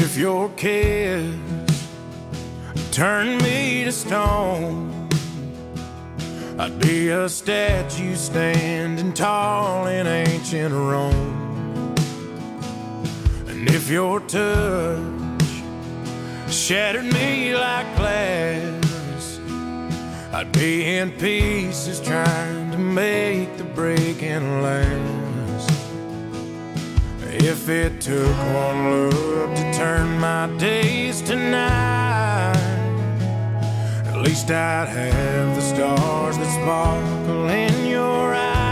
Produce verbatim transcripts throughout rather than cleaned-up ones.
if your kiss turned me to stone, I'd be a statue standing tall in ancient Rome. And if your touch shattered me like glass, I'd be in pieces trying to make the breaking last. If it took one look to turn my days to night, at least I'd have the stars that sparkle in your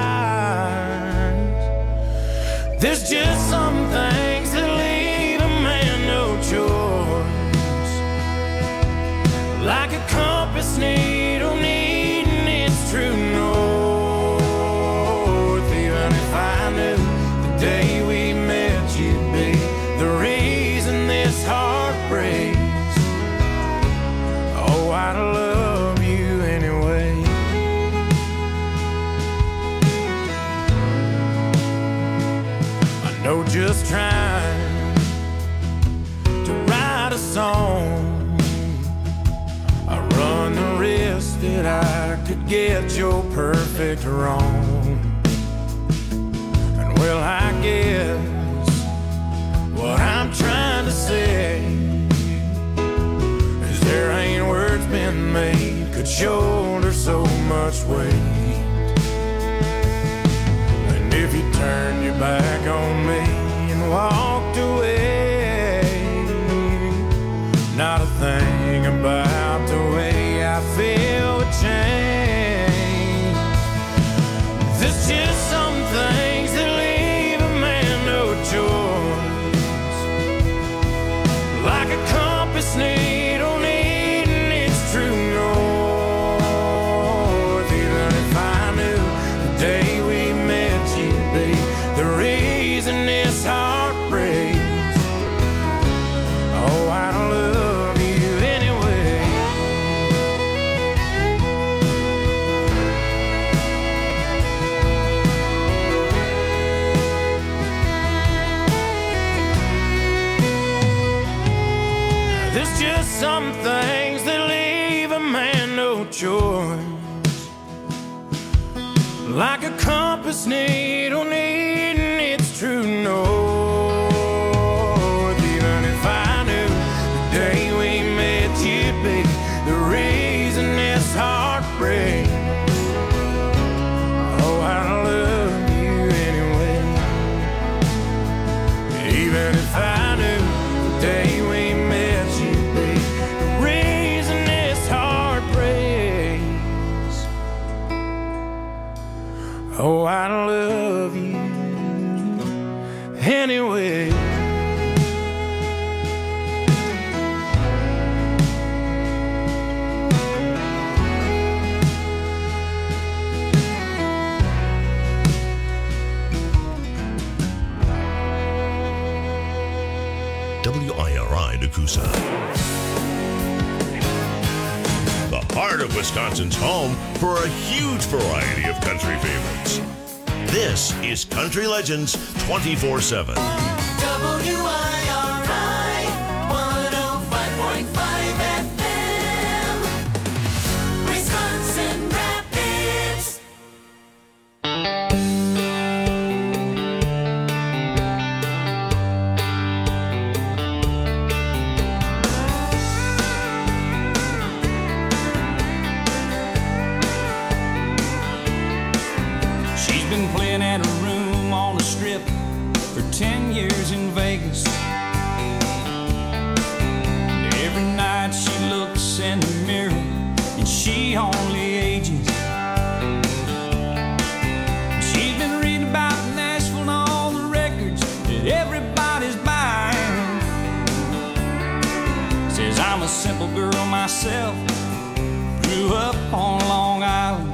eyes. There's just some things that leave a man no choice, like a compass needle needing its true north. Even if I knew the day we met you'd be the reason this heart breaks, oh, I'd love you anyway. I know just trying to write a song, I run the risk that I could get your perfect wrong. And well, I guess what I'm trying to say is there ain't words been made could shoulder so much weight. And if you turned your back on me and walked away, not a thing about the way I feel would change. There's just some things that leave a man no choice, like a compass needle needing its true north. Even if I knew the day we met you'd be the reason this heart breaks, oh, I'd love you anyway. There's just some things that leave a man no choice, like a compass needle needing its true north. Even if I knew the day we met you'd be the reason this heart breaks, oh, I'd love you anyway. Even if I knew the day we met you'd be the reason this heart breaks, oh, I'd love you anyway. W I R I Nakusa. The heart of Wisconsin's home for a huge variety of country favorites. This is Country Legends twenty-four seven. W I R I one oh five point five F M, Wisconsin Rapids. She's been playing at a room on the strip for ten years in Vegas. And every night she looks in the mirror and she only ages. She's been reading about Nashville and all the records that everybody's buying. Says I'm a simple girl myself, grew up on Long Island.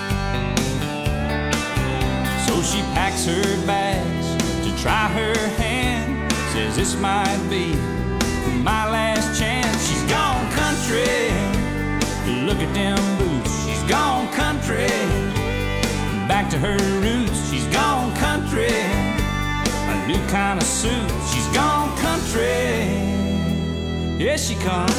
So she packs her bags to try her hand. Says this might be my last chance. She's gone country, look at them boots. She's gone country, back to her roots. She's gone country, a new kind of suit. She's gone country. Here she comes.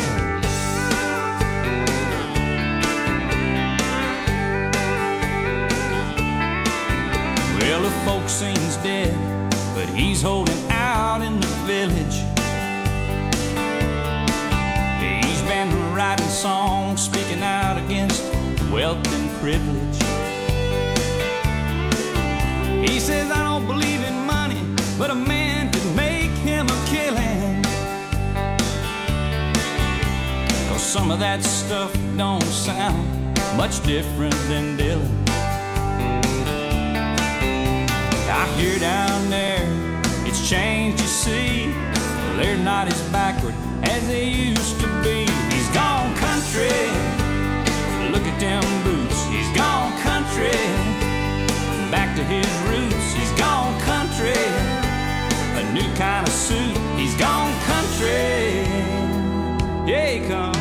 Well, the folk sings dead, but he's holding out in the village. He's been writing songs, speaking out against wealth and privilege. He says, I don't believe in money, but a man could make him a killing. 'Cause some of that stuff don't sound much different than Dylan. I hear down there, it's changed, you see. They're not as backward as they used to be. He's gone country, look at them boots. He's gone country, back to his roots. He's gone country, a new kind of suit. He's gone country, yeah, he comes.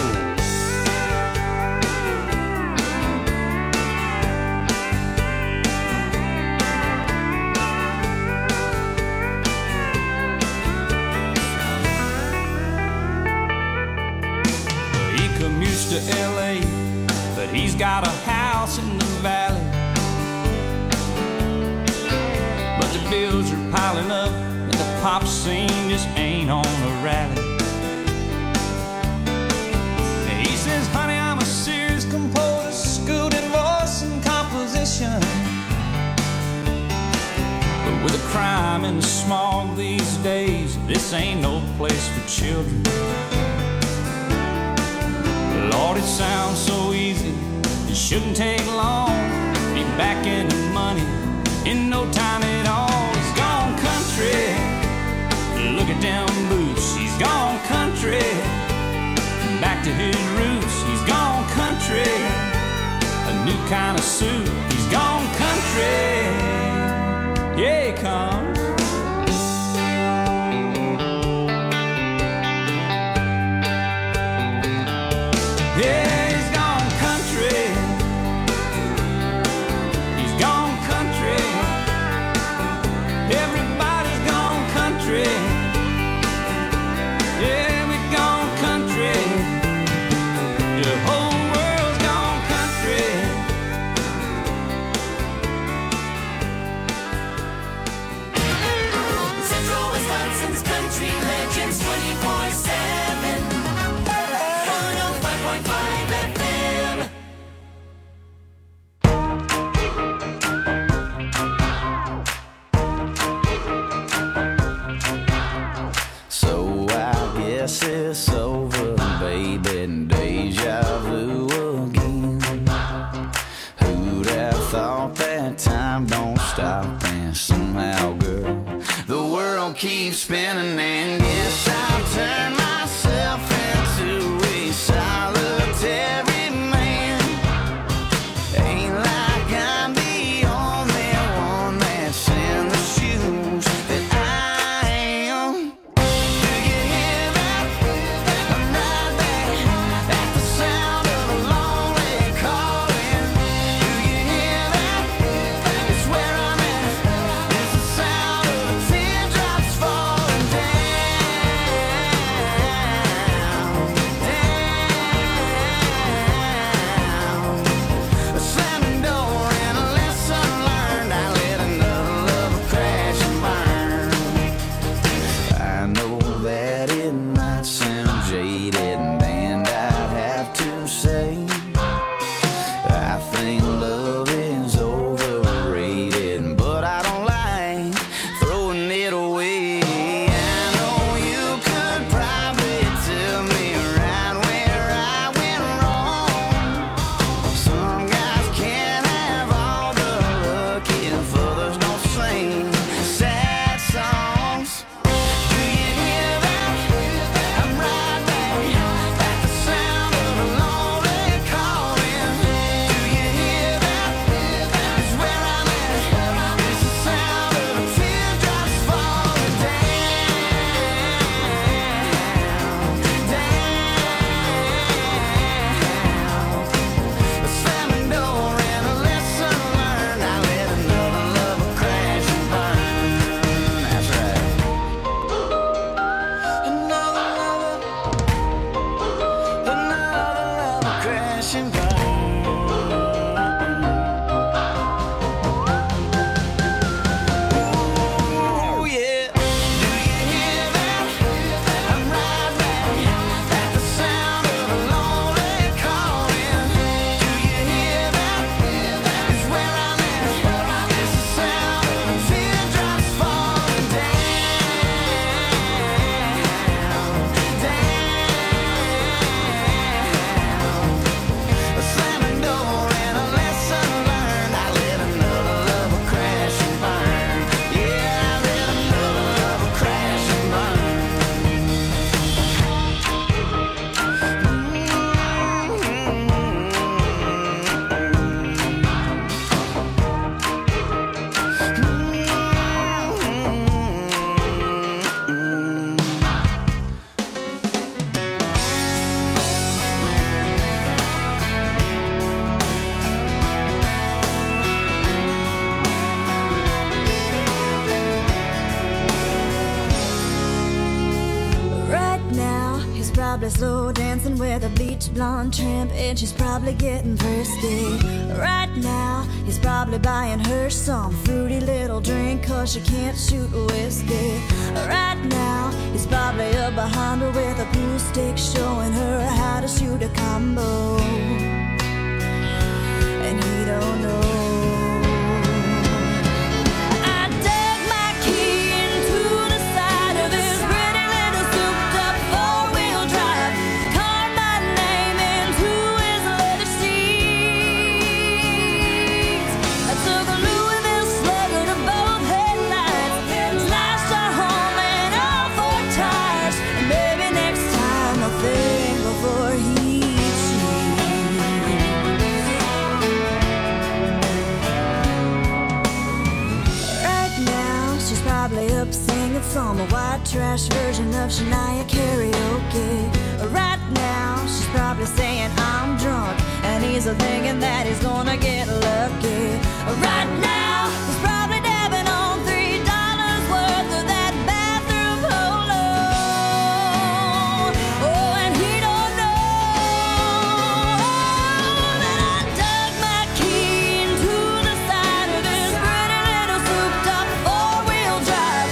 To L A, but he's got a house in the valley. But the bills are piling up, and the pop scene just ain't on a rally. And he says, honey, I'm a serious composer, schooled in voice and composition. But with the crime and the smog these days, this ain't no place for children. Lord, it sounds so easy, it shouldn't take long. Be back in the money in no time at all. He's gone country, look at them boots. He's gone country, back to his roots. He's gone country, a new kind of suit. He's gone country, yeah, he comes. Yeah, he's gone country. He's gone country. Everybody's gone country. Yeah, we've gone country. The whole world's gone country. Central Wisconsin's Country Legends twenty-four seven. one oh five point five F M. So I guess it's over, baby, deja vu again. Who'd have thought that time don't stop, and somehow, girl, the world keeps spinning, and guess I'll turn myself into a solitary man. Ain't like I'm the only one that's in the shoes that I am. Do you hear that? I'm right back at the sound of a lonely calling. Do you hear that? It's where I'm at. It's the sound of teardrops falling down. probably slow dancing with a bleach blonde tramp, and she's probably getting thirsty. Right now, he's probably buying her some fruity little drink, cause she can't shoot whiskey. Right now, he's probably up behind her with a pool stick, showing her how to shoot a combo. And he don't know. Some white trash version of Shania karaoke. Right now, she's probably saying I'm drunk, and he's thinking that he's gonna get lucky. Right now, he's probably dabbing on three dollars worth of that bathroom polo. Oh, and he don't know that I dug my key into the side of his pretty little souped-up four-wheel drive.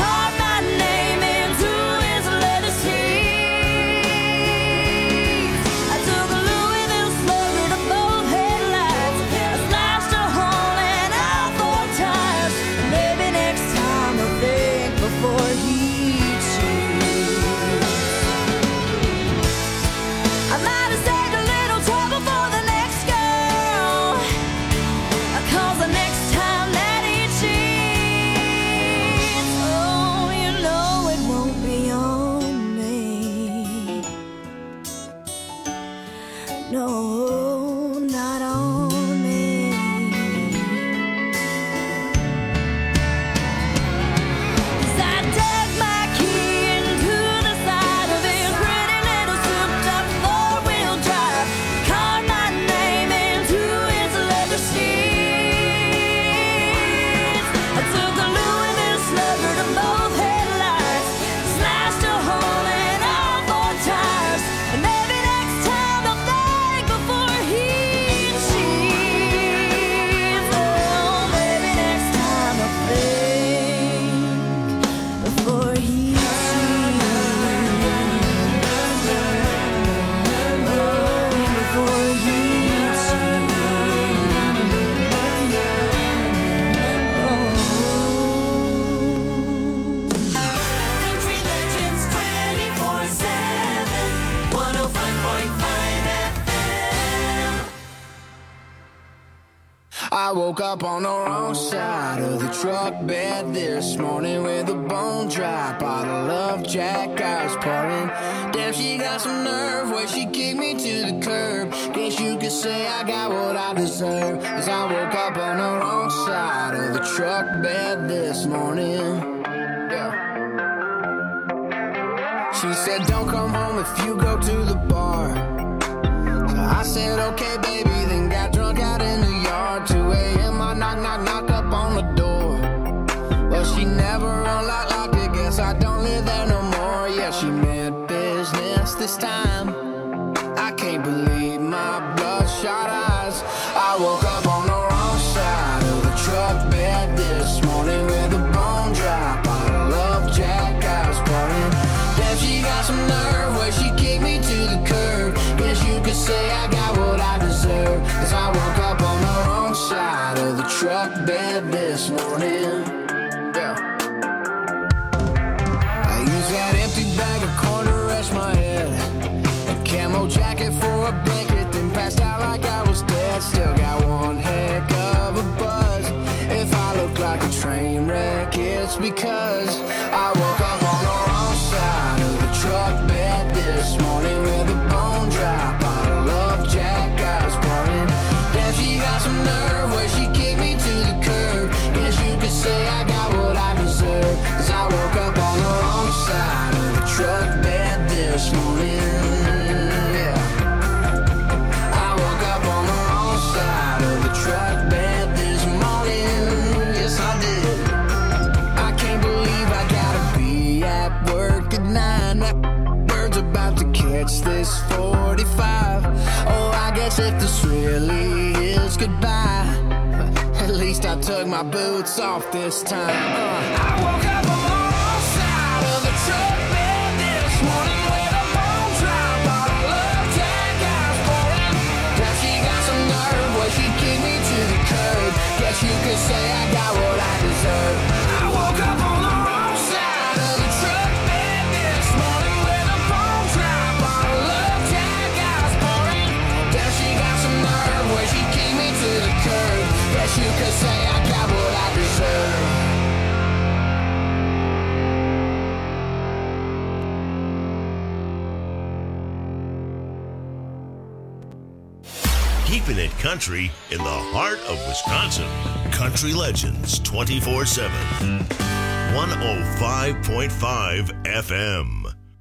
I woke up on the wrong side of the truck bed this morning with a bone dry bottle of Jack I was pouring. Damn, she got some nerve where she kicked me to the curb. Guess you could say I got what I deserve, 'cause I woke up on the wrong side of the truck bed this morning. Yeah. She said don't come home if you go to the bar. So I said okay baby, then got drunk out in the yard. Two a.m. I knock, knock, knock up on the door. Well, she never unlocked, locked it. Guess I don't live there no more. Yeah, she meant business this time. I can't believe my bloodshot eyes. I woke up on the wrong side of the truck bed this morning with a bone dry bottle of Jack I was pouring. Damn, she got some nerve where she kicked me to the curb. Guess you could say I got what I deserve, 'cause I woke up on the wrong side of the truck bed this morning. Yeah. I used that empty bag of corn to rest my head, a camo jacket for a blanket, then passed out like I was dead. Still got one heck of a buzz. If I look like a train wreck, it's because I woke up on the wrong side of the truck bed this morning with a bone dry bottle of Jack I was pouring. Damn, she got some nerve where she kicked me to the curb. Guess you could say I got what I deserve, 'cause I woke up on the wrong side of the truck bed this morning. Yeah. I woke up on the wrong side of the truck bed this morning. Yes, I did. I can't believe I gotta be this forty-five. Oh, I guess if this really is goodbye, at least I took my boots off this time. uh, I woke up on the wrong side of the truck bed this morning with a bone drop on a love tag I was pouring. Now she got some nerve, well she kicked me to the curb. Guess you could say I got what I deserve. I woke up on the wrong side of the truck bed this morning with a bone drop on a love tag I was pouring. Now she got some nerve, well she kicked me to the curb. Guess you could say I got what I deserve. Keeping it country in the heart of Wisconsin. Country Legends twenty-four seven. one oh five point five F M.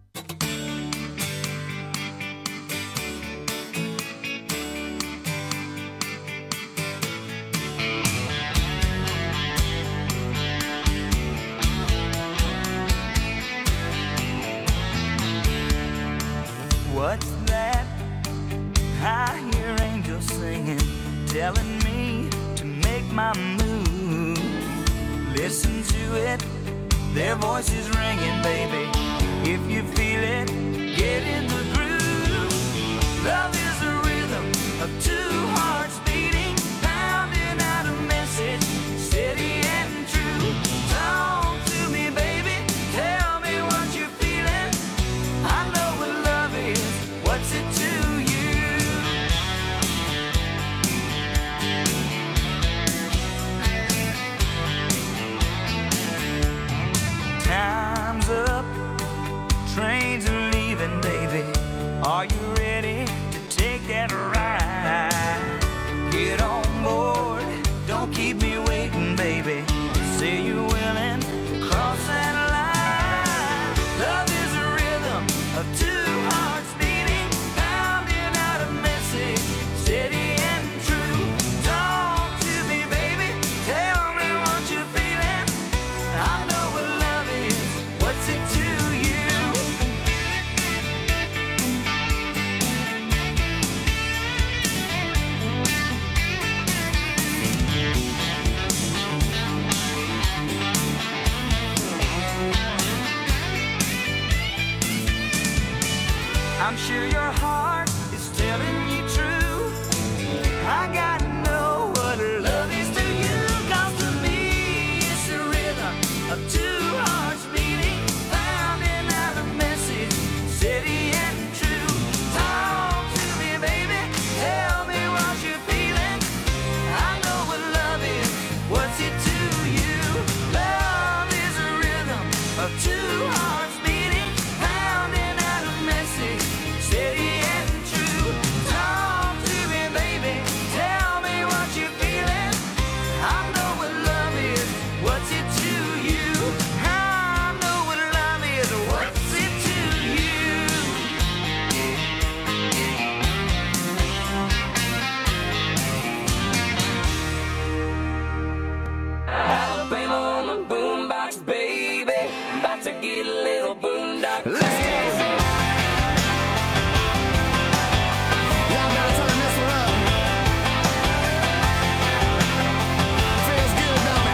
What's that? I hear angels singing, telling me to make my move. Listen to it, their voices ringing, baby. If you feel it, get in the groove. Love is a rhythm of two hearts beating, pounding out a message, steady and true. Talk to me, baby, tell me what you're feeling. I know what love is, what's it to you? Time's up, trains are leaving, baby. Are you ready to take that ride? Get on board, don't keep me waiting, baby. Say you're willing to cross that line. Love is a rhythm of two hearts beating, pounding out a message, steady and true. Talk to me, baby, tell me what you're feeling. I know what love is, what's it to you? I'm sure your heart is telling you true. I gotta know what love is to you. 'Cause to me it's a rhythm of two hearts beating, pounding out a message, steady and true. Talk to me, baby, tell me what you're feeling. I know what love is, what's it to you? Love is a rhythm of two hearts beating, pounding out a message, steady and true. Talk to me, baby, tell me what you're feeling. I know what love is, what's it to you? I know what love is, what's it to you? Alabama on the boombox, baby, about to get a little boondock. Y'all gotta turn this one up. Feels good, don't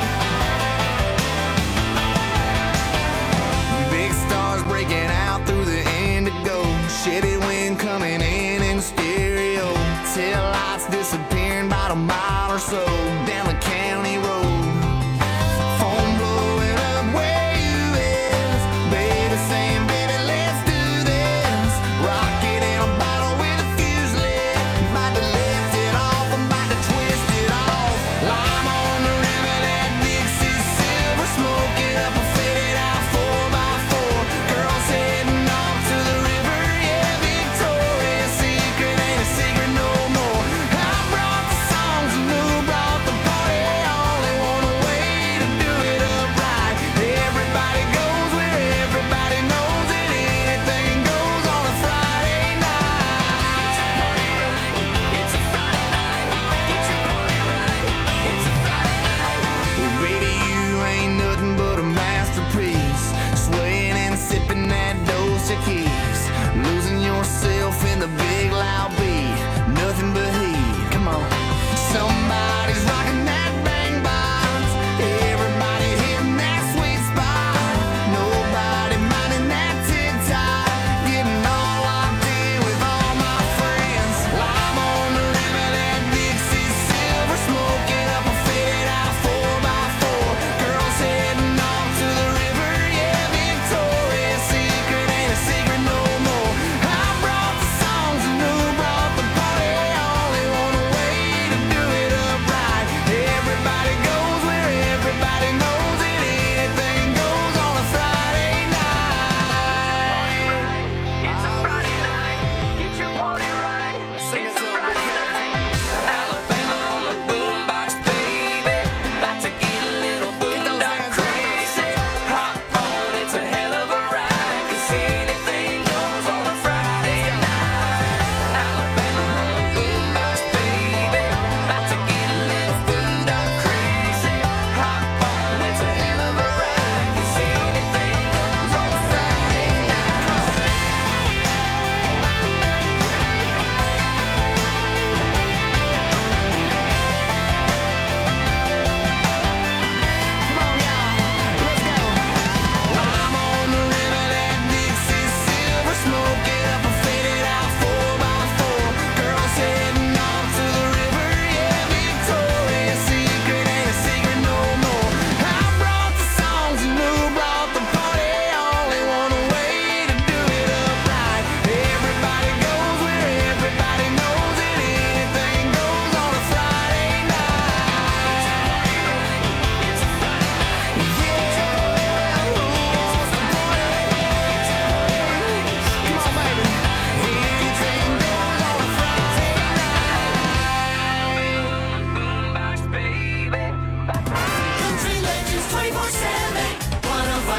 it? Big stars breaking out through the indigo. Shitty wind coming in in stereo. Tail lights disappearing about a mile or so down the county road. Phone blowing up where you is. Baby saying, baby, let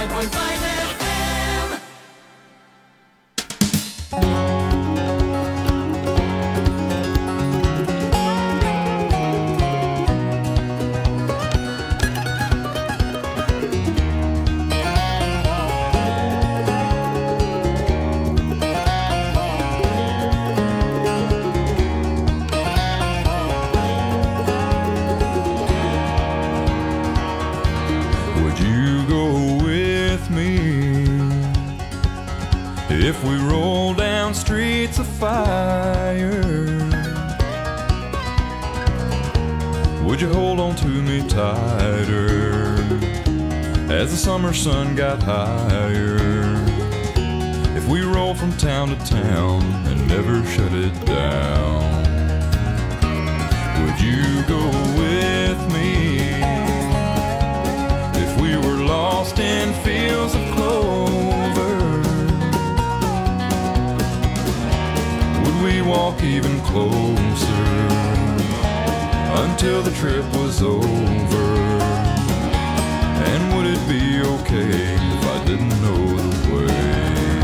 five point five F M. Would you go with me if we roll down streets of fire? Would you hold on to me tighter as the summer sun got higher? If we roll from town to town and never shut it down, would you go with me if we were lost in fields of clover? Would we walk even closer until the trip was over? And would it be okay if I didn't know the way?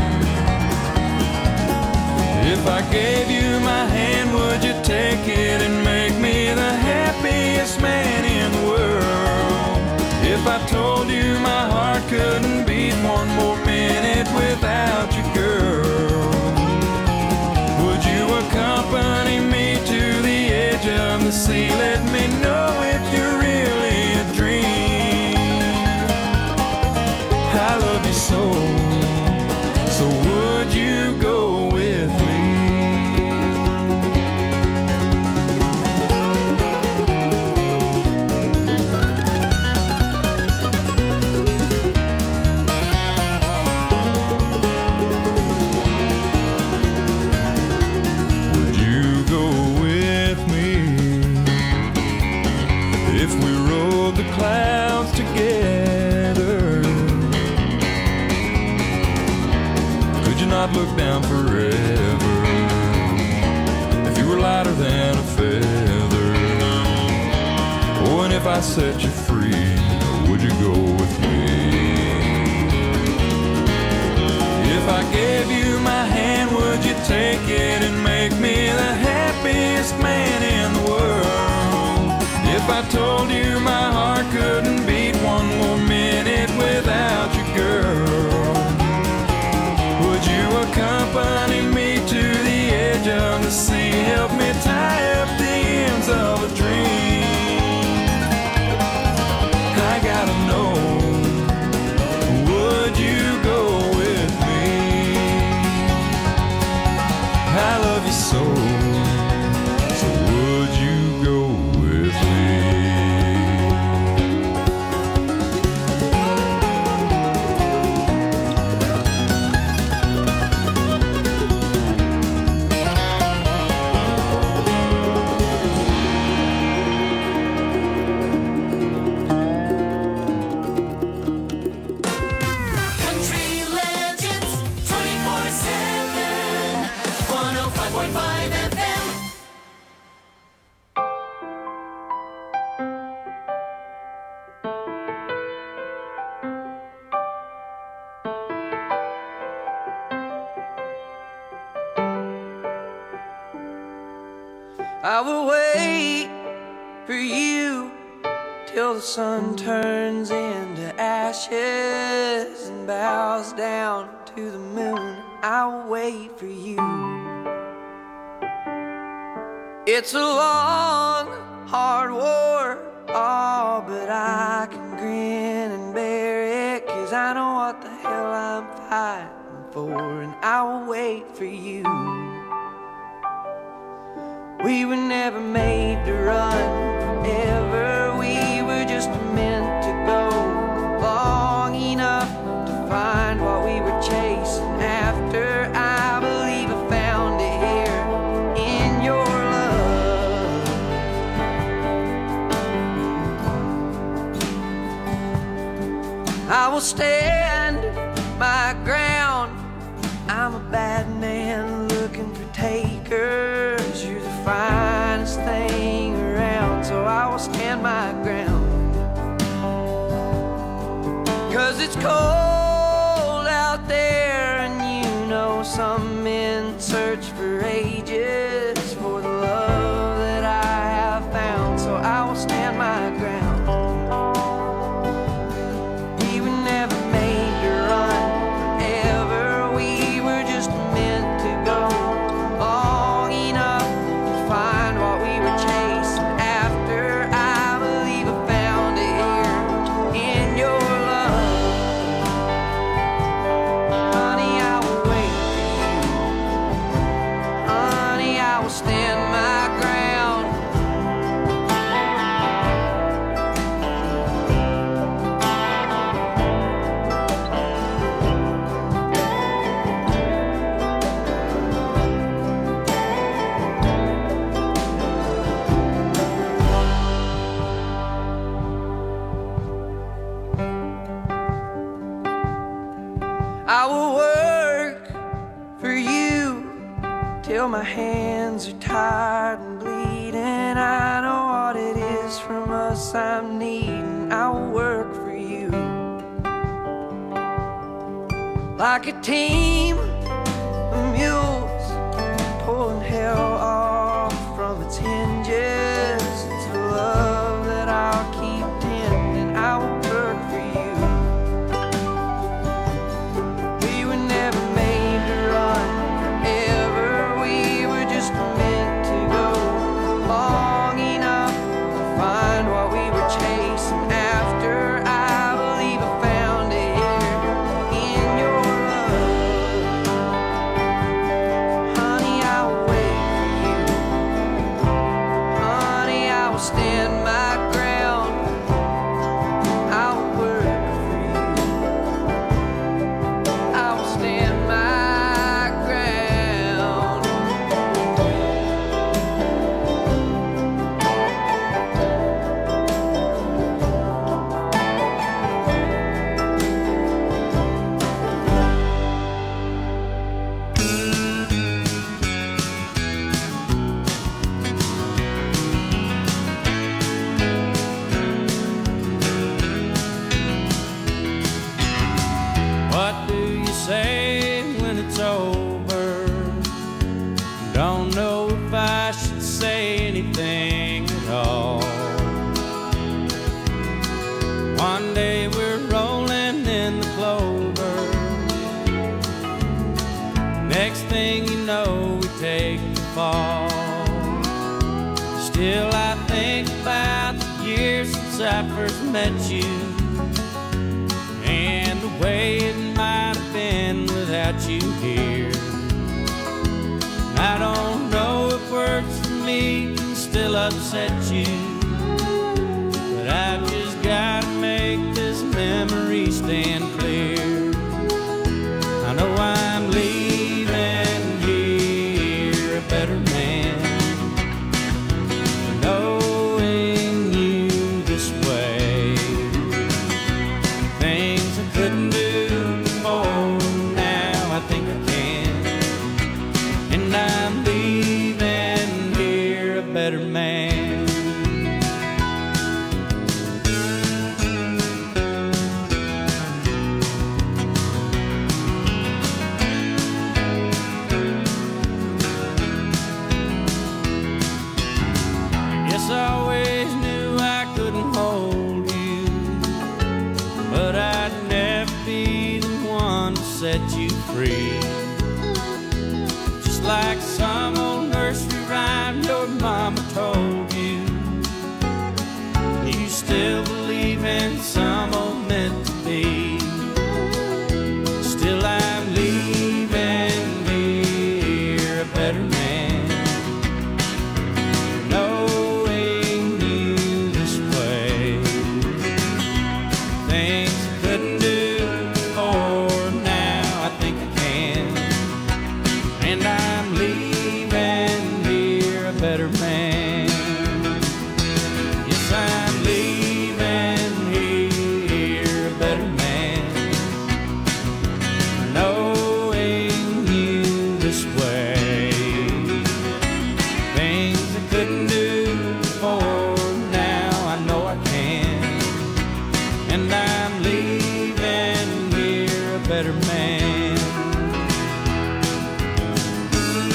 If I gave you my hand, would you take it and make me the happiest man in the world? If I told you my heart couldn't beat one more minute without you, girl, would you accompany me to the edge of the sea? Let me know if you're really a dream. I love you so, so would you go with me? Would you go with me if we rode the clouds together? Could you not look down forever if you were lighter than a feather? Oh, and if I set you free, would you go with me? If I gave you my hand, would you take it and make me the happiest man in the world? If I told you my heart couldn't beat one more minute without you, girl, would you accompany me to the edge of the sea? Help me tie up the ends of a dream. I gotta know, would you go with me? I love you so, so would you go with me? Country Legends twenty-four seven. one oh five point five F M. I will wait for you till the sun turns into ashes and bows down to the moon. I will wait for you. It's a long, hard war, oh, but I can grin and bear it, 'cause I know what the hell I'm fighting for, and I will wait for you. We were never made to run forever. We were just meant to go long enough to find what we were chasing after. I believe I found it here in your love. I will stand my ground. I'm a bad man looking for takers. You're the finest thing around, so I will stand my ground. 'Cause it's cold search for ages for the love that I have found, so I will stand my ground. We were never made to run forever, we were just meant to go long enough to find what we were chasing after. I believe I found it here in your love. Honey, I will wait for you. Honey, I will stand my ground. I will work for you till my hands are tired and bleeding. I know what it is from us I'm needing. I will work for you like a team of mules pulling hell off from its hinges. It's a love that I'll keep tending. I will work for you. We were never made to run forever, we were just meant to go long enough to find what we were chasing after. I believe I found it here in your love. Honey, I will wait for you. Honey, I will stand my ground. I will work for you. I will stand my ground. What do you say when it's over? Don't know if I should say anything at all. One day we're rolling in the clover. Next thing you know, we take the fall. Still, I think about the years since I first met you, and the way it might have been without you here. I don't know if words for me can still upset you, but I've just gotta make this memory stand clear. I know I'm leaving here a better man, knowing you this way. Things I couldn't do before, now I think I can. And I'm leaving here a better man. Guess I always knew I couldn't hold you, but I'd never be the one to set you free. Just like some old nursery rhyme your mama told you, you still believe in some old meant to be. Still I'm leaving here a better man, knowing you this way. Things I couldn't do before, now I think I can. And I'm leaving here a better man. Yes, I'm leaving here a better man, knowing you this way. Things I couldn't do before, now I know I can. And I'm leaving here a better man.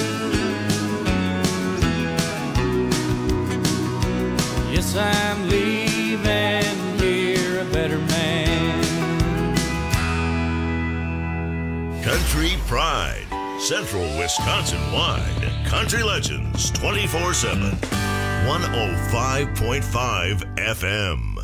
Country Pride. Central Wisconsin-wide. Country Legends twenty-four seven. one oh five point five F M.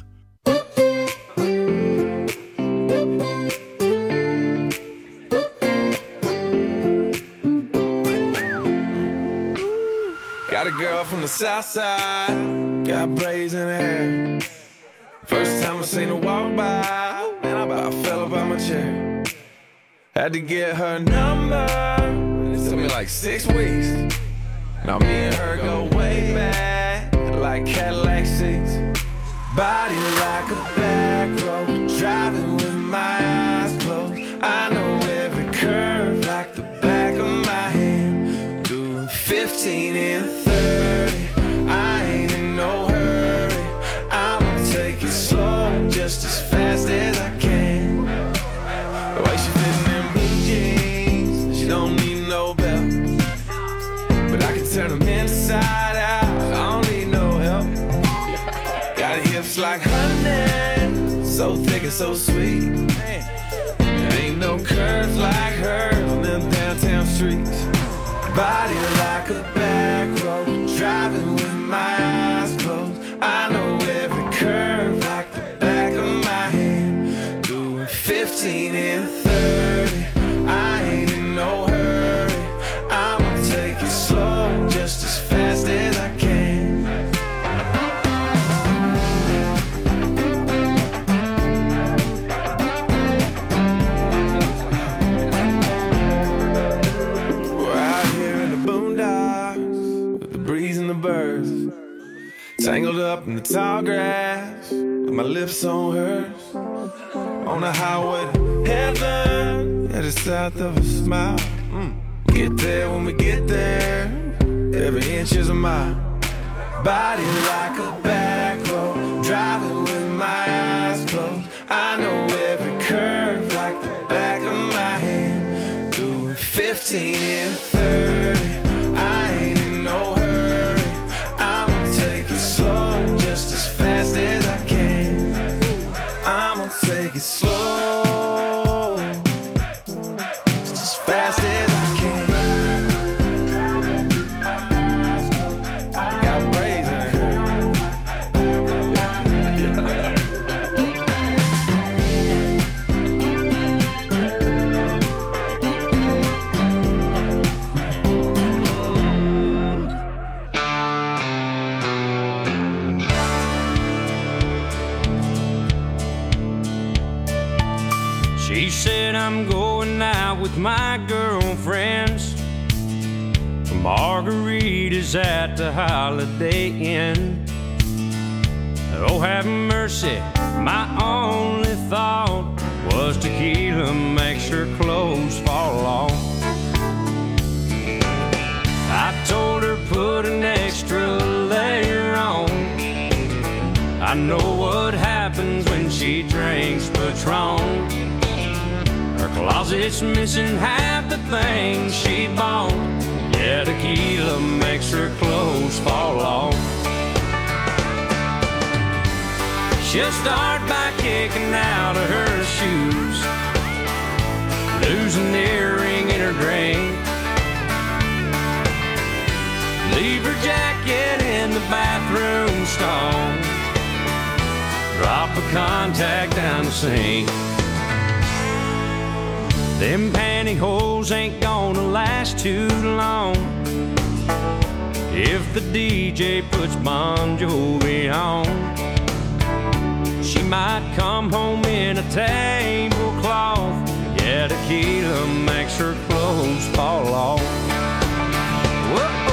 Got a girl from the south side, got braids in her hair. First time I seen her walk by, man, I about fell up out my chair. Had to get her number, it took me like six weeks. Now me and her go way back, like Cadillac seats. Body like a back road, driving with my eyes closed. I know every curve like the back of my hand. Doing fifteen and thirty, I ain't in no hurry. I'ma take it slow, just as fast as I can. The way she fits in them blue jeans, she don't need no belt. But I can turn them inside out, I don't need no help. Got hips like honey, so thick and so sweet. There ain't no curves like hers on them downtown streets. Body like a back road, driving with my eyes closed. I know every curve like the back of my hand. Doing fifteen and thirty, I ain't in no hurry. I'ma take it slow, just as fast as I can. Birds tangled up in the tall grass, with my lips on hers, on the highway to heaven, yeah, just south of a smile. Mm. Get there when we get there, every inch is a mile. Body like a back road, driving with my eyes closed. I know every curve like the back of my hand. Doing fifteen and thirty, I ain't in no hurry. Slow, just as fast as I can. I'ma take it slow, just as fast as I can. Got braids in her. She said I'm going out with my girlfriends for margaritas at the Holiday Inn. Oh, have mercy, my only thought was tequila makes her clothes fall off. I told her put an extra layer on. I know what happens when she drinks Patron. Her closet's missing half the things she bought. Yeah, tequila makes her clothes fall off. She'll start by kicking out of her shoes, lose an earring in her drink, leave her jacket in the bathroom stall, drop a contact down the sink. Them pantyhose ain't gonna last too long if the D J puts Bon Jovi on. She might come home in a tablecloth. Yeah, tequila makes her clothes fall off. Whoa.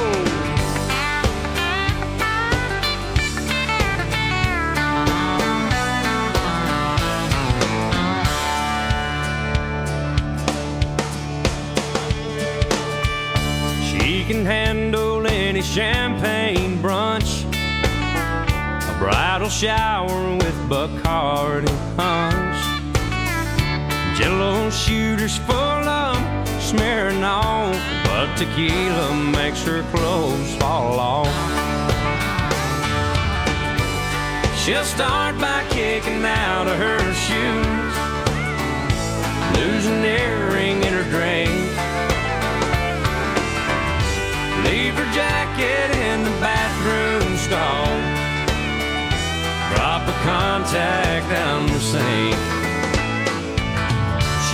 She can handle any champagne brunch, a bridal shower with Bacardi punch, Jello shooters full of smearing on, but tequila makes her clothes fall off. She'll start by kicking out of her shoes, lose an earring in her drink,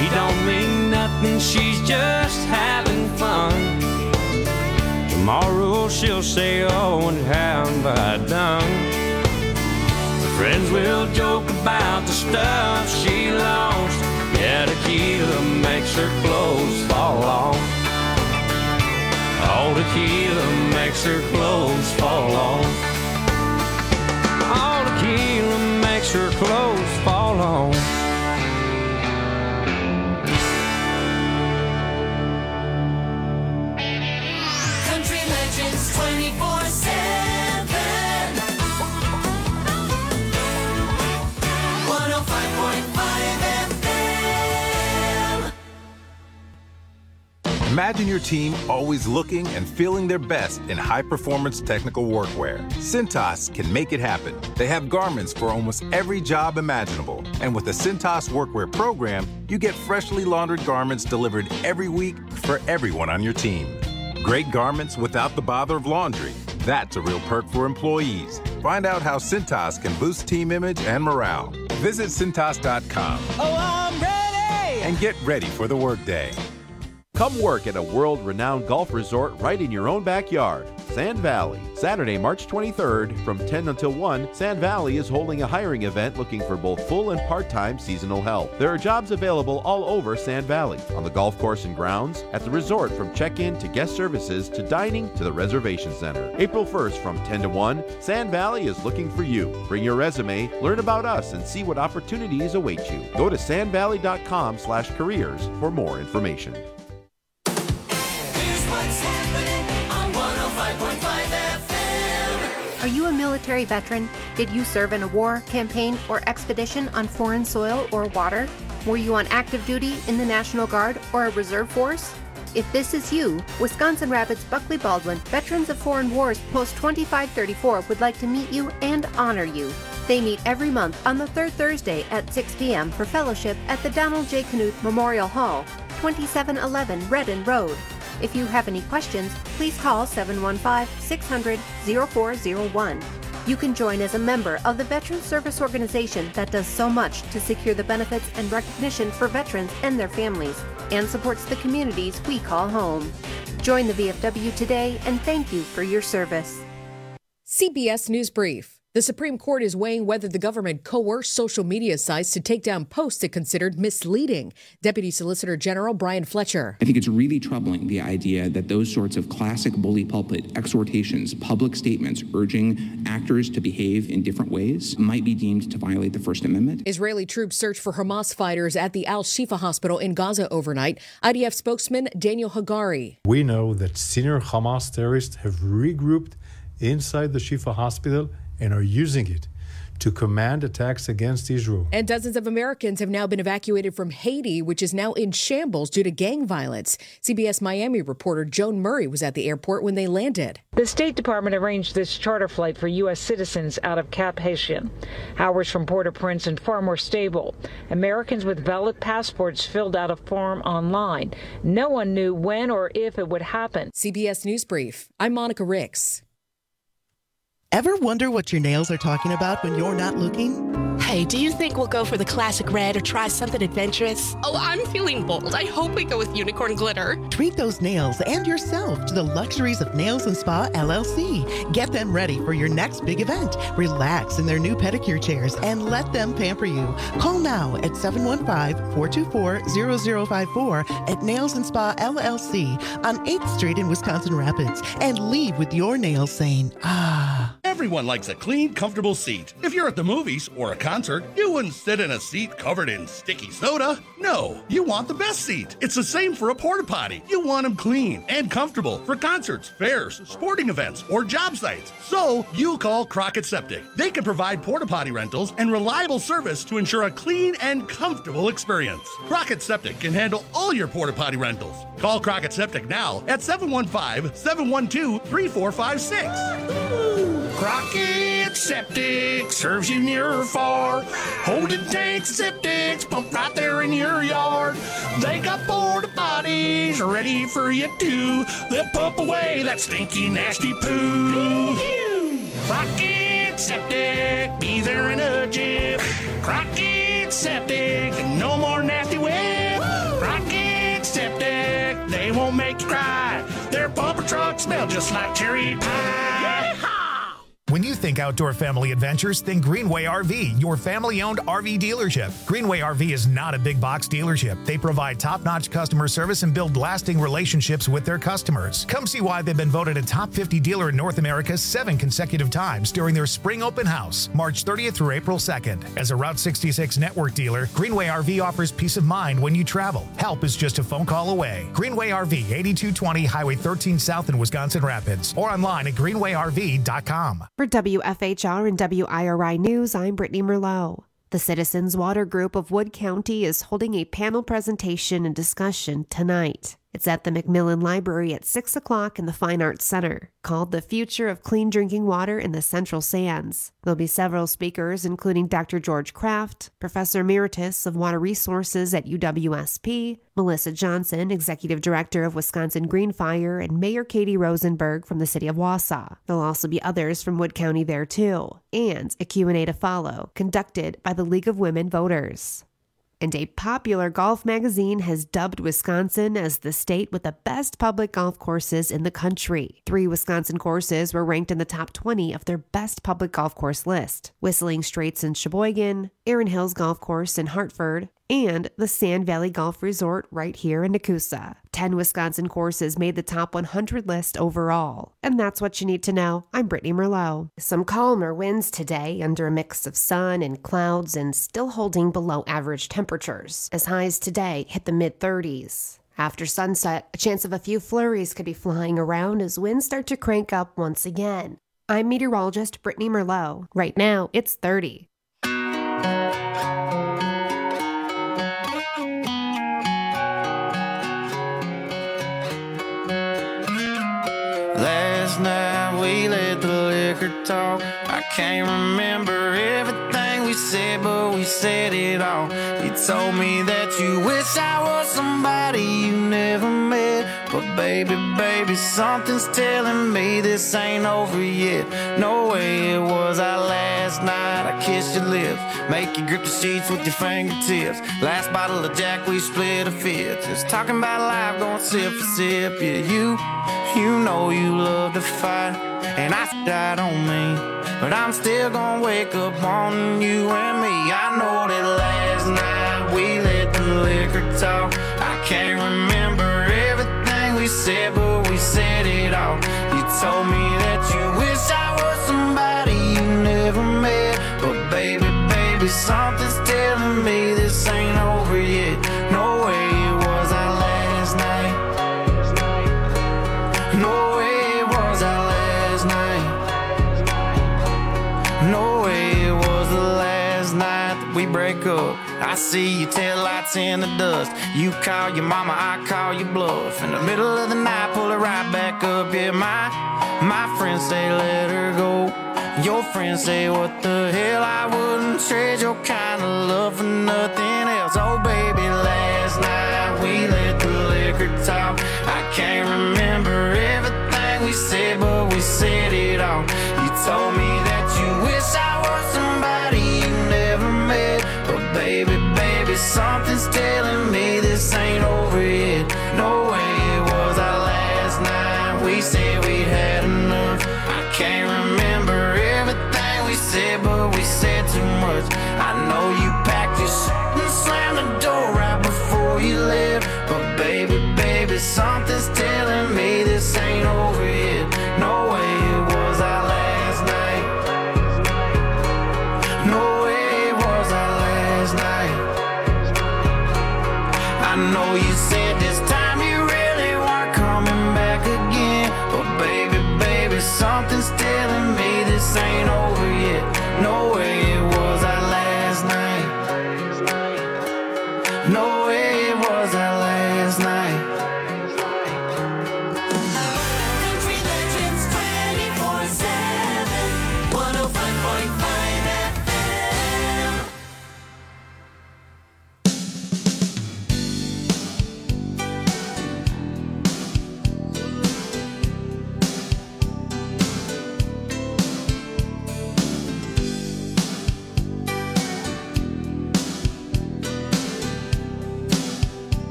She don't mean nothing, she's just having fun. Tomorrow she'll say, oh, and how have I done? Her friends will joke about the stuff she lost. Yeah, tequila makes her clothes fall off. All tequila makes her clothes fall off. All tequila makes her clothes fall off. Country Legends twenty-four seven. one oh five point five F M. Imagine your team always looking and feeling their best in high-performance technical workwear. Cintas can make it happen. They have garments for almost every job imaginable. And with the Cintas Workwear program, you get freshly laundered garments delivered every week for everyone on your team. Great garments without the bother of laundry. That's a real perk for employees. Find out how Cintas can boost team image and morale. Visit Cintas dot com. Oh, I'm ready! And get ready for the workday. Come work at a world-renowned golf resort right in your own backyard. Sand Valley. Saturday, March twenty-third, from ten until one, Sand Valley is holding a hiring event looking for both full and part-time seasonal help. There are jobs available all over Sand Valley, on the golf course and grounds, at the resort from check-in to guest services to dining to the reservation center. April first from ten to one, Sand Valley is looking for you. Bring your resume, learn about us, and see what opportunities await you. Go to sand valley dot com slash careers for more information. What's happening on one oh five point five F M? Are you a military veteran? Did you serve in a war, campaign, or expedition on foreign soil or water? Were you on active duty in the National Guard or a reserve force? If this is you, Wisconsin Rapids Buckley Baldwin Veterans of Foreign Wars Post twenty-five thirty-four would like to meet you and honor you. They meet every month on the third Thursday at six p.m. for fellowship at the Donald J. Knuth Memorial Hall, twenty-seven eleven Redden Road. If you have any questions, please call seven one five, six hundred, oh four oh one. You can join as a member of the Veterans Service Organization that does so much to secure the benefits and recognition for veterans and their families, and supports the communities we call home. Join the V F W today, and thank you for your service. C B S News Brief. The Supreme Court is weighing whether the government coerced social media sites to take down posts it considered misleading. Deputy Solicitor General Brian Fletcher. I think it's really troubling, the idea that those sorts of classic bully pulpit exhortations, public statements urging actors to behave in different ways might be deemed to violate the First Amendment. Israeli troops searched for Hamas fighters at the Al-Shifa hospital in Gaza overnight. I D F spokesman Daniel Hagari. We know that senior Hamas terrorists have regrouped inside the Shifa hospital and are using it to command attacks against Israel. And dozens of Americans have now been evacuated from Haiti, which is now in shambles due to gang violence. C B S Miami reporter Joan Murray was at the airport when they landed. The State Department arranged this charter flight for U S citizens out of Cap Haitien. Hours from Port-au-Prince and far more stable. Americans with valid passports filled out a form online. No one knew when or if it would happen. C B S News Brief. I'm Monica Ricks. Ever wonder what your nails are talking about when you're not looking? Hey, do you think we'll go for the classic red or try something adventurous? Oh, I'm feeling bold. I hope we go with unicorn glitter. Treat those nails and yourself to the luxuries of Nails and Spa L L C. Get them ready for your next big event. Relax in their new pedicure chairs and let them pamper you. Call now at seven one five, four two four, zero zero five four at Nails and Spa L L C on eighth Street in Wisconsin Rapids and leave with your nails saying, ah. Everyone likes a clean, comfortable seat. If you're at the movies or a concert, you wouldn't sit in a seat covered in sticky soda. No, you want the best seat. It's the same for a porta potty. You want them clean and comfortable for concerts, fairs, sporting events, or job sites. So you call Crockett Septic. They can provide porta potty rentals and reliable service to ensure a clean and comfortable experience. Crockett Septic can handle all your porta potty rentals. Call Crockett Septic now at seven one five, seven one two, three four five six. Crockett Septic serves you near or far. Holding tanks, septics, pump right there in your yard. They got porta potties ready for you too. They'll pump away that stinky, nasty poo. Crockett Septic, be there in a jiff. Crockett Septic, no more nasty web. they won't make you cry. Their bumper trucks smell just like cherry pie. When you think outdoor family adventures, think Greenway R V, your family-owned R V dealership. Greenway R V is not a big box dealership. They provide top-notch customer service and build lasting relationships with their customers. Come see why they've been voted a top fifty dealer in North America seven consecutive times during their spring open house, March thirtieth through April second. As a Route sixty-six network dealer, Greenway R V offers peace of mind when you travel. Help is just a phone call away. Greenway R V, eighty-two twenty Highway thirteen South in Wisconsin Rapids, or online at greenway r v dot com. For W F H R and W I R I News, I'm Brittany Merlot. The Citizens Water Group of Wood County is holding a panel presentation and discussion tonight. It's at the McMillan Library at six o'clock in the Fine Arts Center, called The Future of Clean Drinking Water in the Central Sands. There'll be several speakers, including Doctor George Kraft, Professor Emeritus of Water Resources at U W S P, Melissa Johnson, Executive Director of Wisconsin Green Fire, and Mayor Katie Rosenberg from the city of Wausau. There'll also be others from Wood County there too, and a Q and A to follow, conducted by the League of Women Voters. And a popular golf magazine has dubbed Wisconsin as the state with the best public golf courses in the country. Three Wisconsin courses were ranked in the top twenty of their best public golf course list: Whistling Straits in Sheboygan, Erin Hills Golf Course in Hartford, and the Sand Valley Golf Resort right here in Nakusa. Ten Wisconsin courses made the top one hundred list overall. And that's what you need to know. I'm Brittany Merlot. Some calmer winds today under a mix of sun and clouds and still holding below average temperatures, as highs today hit the mid thirties. After sunset, a chance of a few flurries could be flying around as winds start to crank up once again. I'm meteorologist Brittany Merlot. Right now, it's thirty. Last night we let the liquor talk. I can't remember everything we said, but we said it all. You told me that you wish I was somebody you never met. But baby, baby, something's telling me this ain't over yet. No way it was our last night. I kissed your lips, make you grip the sheets with your fingertips. Last bottle of Jack, we split a fifth. Just talking about life, going sip for sip. Yeah, you, you know you love to fight, and I died on me, but I'm still gonna wake up on you and me. I know that last night we let the liquor talk. I can't remember everything we said, but we said it all. You told me that you wish I was somebody you never met. But baby, baby, something's telling me this ain't over yet. No way it was our last night. No way it was our last night. No way it was the last night that we break up. I see your taillights in the dust. You call your mama, I call your bluff. In the middle of the night, pull it right back up. Yeah, my, my friends say let her go. Your friends say what the hell, I wouldn't trade your kind of love for nothing else. Oh baby, last night we let the liquor talk. I can't remember everything we said, but we said it all. You told me that you wish I was somebody you never met. But baby, baby, something's telling me this ain't over yet. No way it was our last night. We said we had enough. I can't remember everything we said, but we said too much. I know you packed your shit and slammed the door right before you left. But baby, baby, something's telling me this ain't over yet. No way it was our last night. No way it was our last night. I know you said this time you really weren't coming back again. But baby, baby, something's telling me this ain't over yet. No way it was our last night. No way it was our last night. Country Legends twenty-four seven, one oh five point five F M.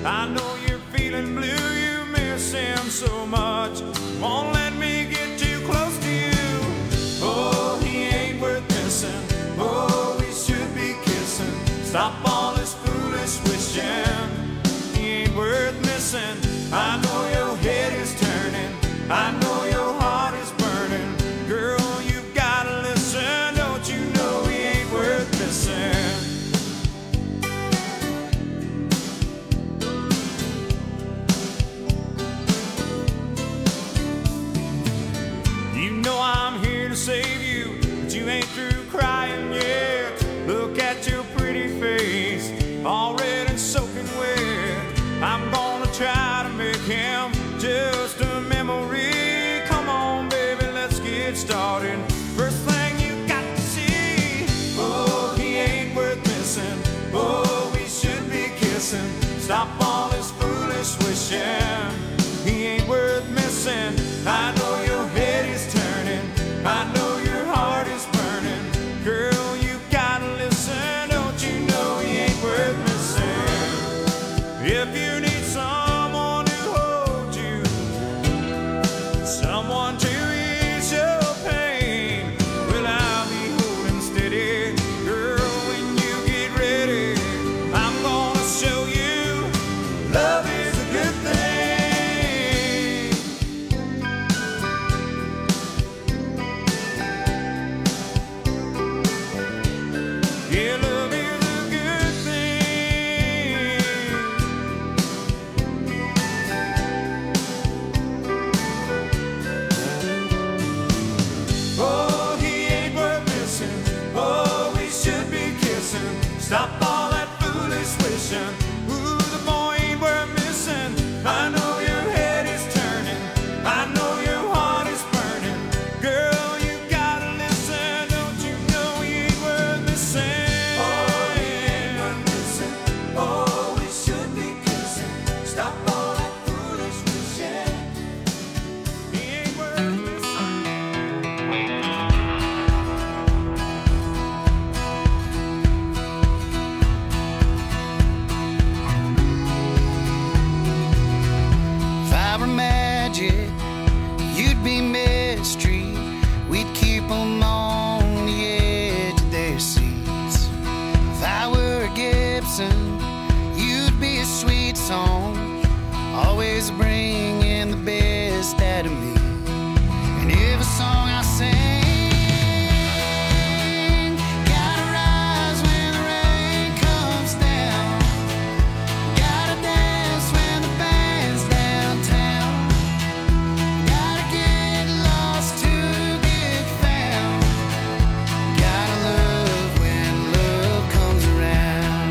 I know you're feeling blue, you miss him so much. Won't let me get too close to you. Oh, he ain't worth missing. Oh, we should be kissing. Stop all this foolish wishing. He ain't worth missing. I know your head is turning. I know your heart is burning. Girl, you've gotta listen. Don't you know he ain't worth missing? You know I'm here to save you, but you ain't through crying yet. Look at your pretty face, all red and soaking wet. I'm gonna try to make him just a memory. Come on, baby, let's get started. First thing you got to see, oh, he ain't worth missing. Oh, we should be kissing. Stop all this foolish wishing. He ain't worth missing. I know your head is turning. I know your heart is burning. Girl, you gotta listen. Don't you know he ain't worth missing? If you need someone to hold you, someone to ease your pain, well, I'll be holding steady. Girl, when you get ready, I'm gonna show you love is a good thing. Yeah, love is a good thing. Oh, he ain't worth missing. Oh, we should be kissing. Stop all that foolish wishing. Ooh, the boy ain't worth missing. I know your head is turning. I know your heart is burning. Girl, you gotta listen. Don't you know he ain't worth missing? Oh, he ain't worth missing. Oh, we should be kissing. Stop all that foolish wishing. He ain't worth missing. If I were magic, you'd be mystery. We'd keep 'em on the edge of their seats. If I were a Gibson, you'd be a sweet song, always bringing the best out of me. And every song I sing, gotta rise when the rain comes down. Gotta dance when the band's downtown. Gotta get lost to get found. Gotta love when love comes around.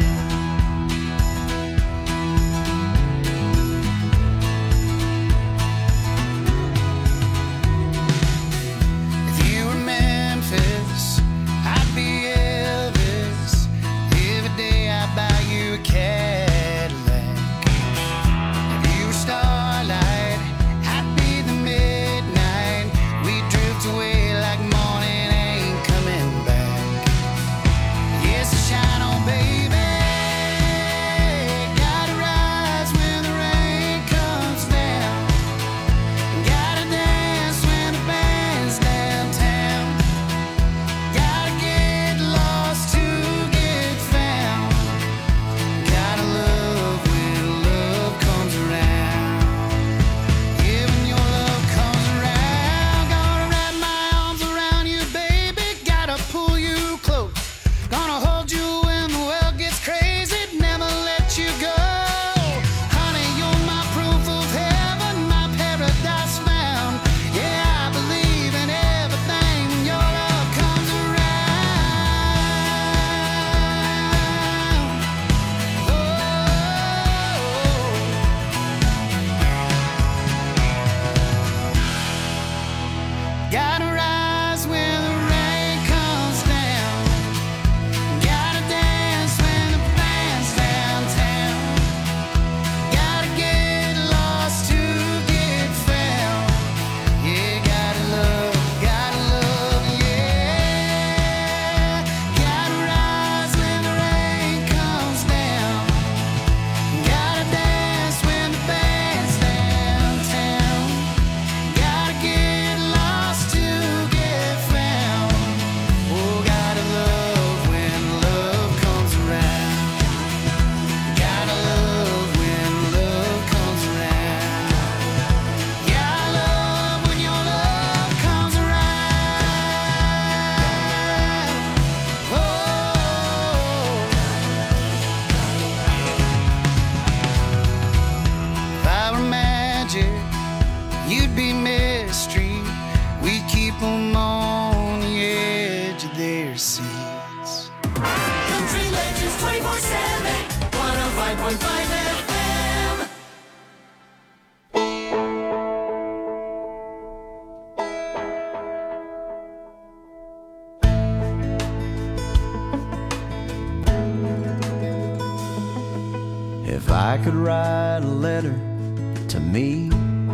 If I could write a letter to me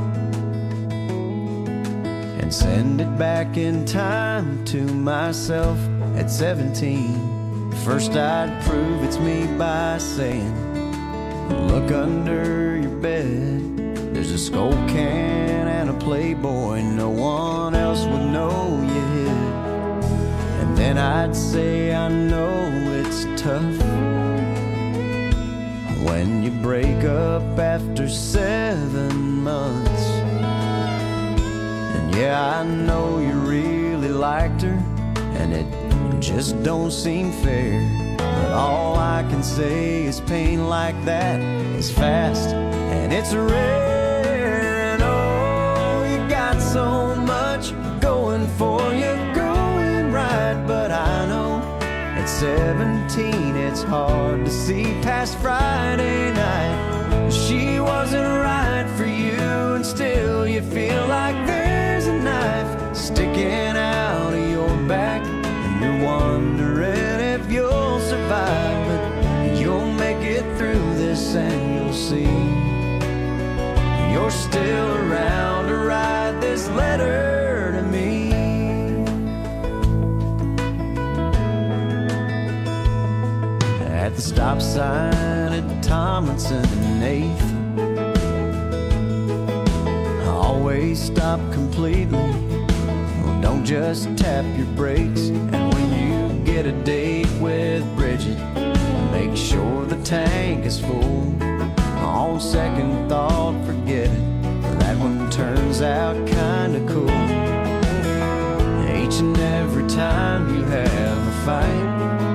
and send it back in time to myself at seventeen, first I'd prove it's me by saying, look under your bed, there's a Skull can and a Playboy no one else would know you hid. And then I'd say, I know it's tough when you break up after seven months. And yeah, I know you really liked her, and it just don't seem fair. But all I can say is pain like that is fast and it's rare. And oh, you got so much going for you, going right. But I know at seventeen it's hard to see past Friday night. She wasn't right for you, and still you feel like there's a knife sticking out of your back, and you're wondering if you'll survive. But you'll make it through this and you'll see you're still around to write this letter to me. At the stop sign at Tomlinson and eighth, I always stop completely. Well, don't just tap your brakes. And when you get a date with Bridget, make sure the tank is full. On second thought, forget it. That one turns out kinda cool. Each and every time you have a fight,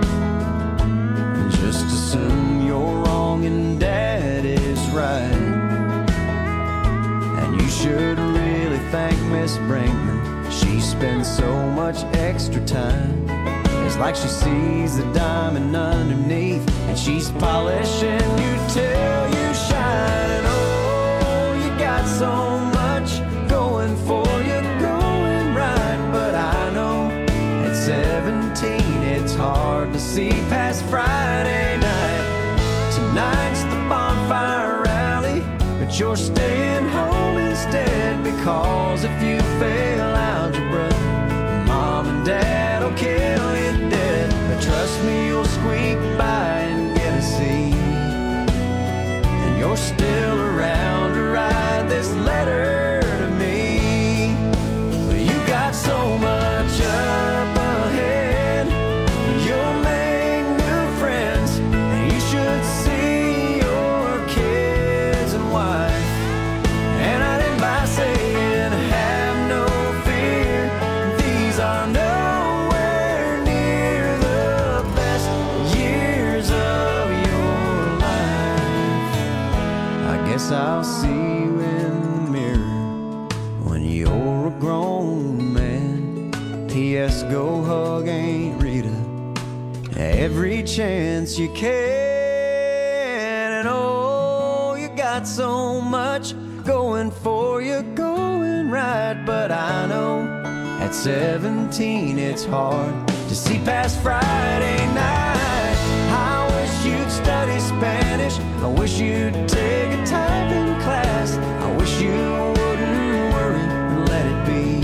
just assume you're wrong and Dad is right. And you should really thank Miss Brinkman. She spends so much extra time. It's like she sees the diamond underneath, and she's polishing you till you shine. And oh, you got so much going for you, going right. But I know at seventeen it's hard to see past Friday night. Tonight's the bonfire rally, but you're staying home instead, because if you fail algebra, Mom and Dad will kill you dead. But trust me, you'll squeak by and get a C, and you're still around to write this letter to me. But you got so much up ahead, you'll make new friends, and you should see your kids and wife. And I'd end by saying, have no fear, these are nowhere near the best years of your life. I guess I'll see you in the mirror when you're a grown man. P S Go hug Aunt Rita every chance you can. And oh, you got so much going for you, going right. But I know at seventeen it's hard to see past Friday night. I wish you'd study Spanish, I wish you'd take a typing class, I wish you wouldn't worry and let it be.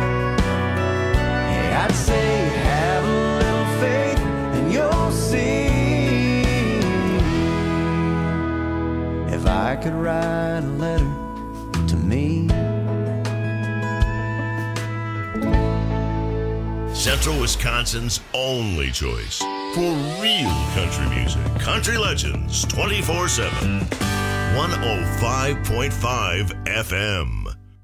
Hey, I'd say have a little faith and you'll see. If I could write a letter to me. Central Wisconsin's only choice for real country music. Country Legends twenty-four seven. one oh five point five F M.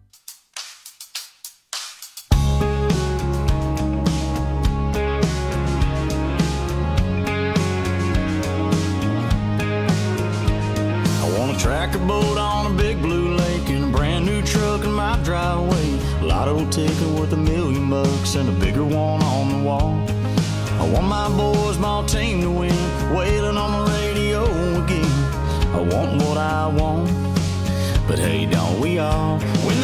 Track a boat on a big blue lake and a brand new truck in my driveway. Lotto ticket worth a million bucks and a bigger one on the wall. I want my boys, my team to win, wailing on the radio again. I want what I want, but hey, don't we all? When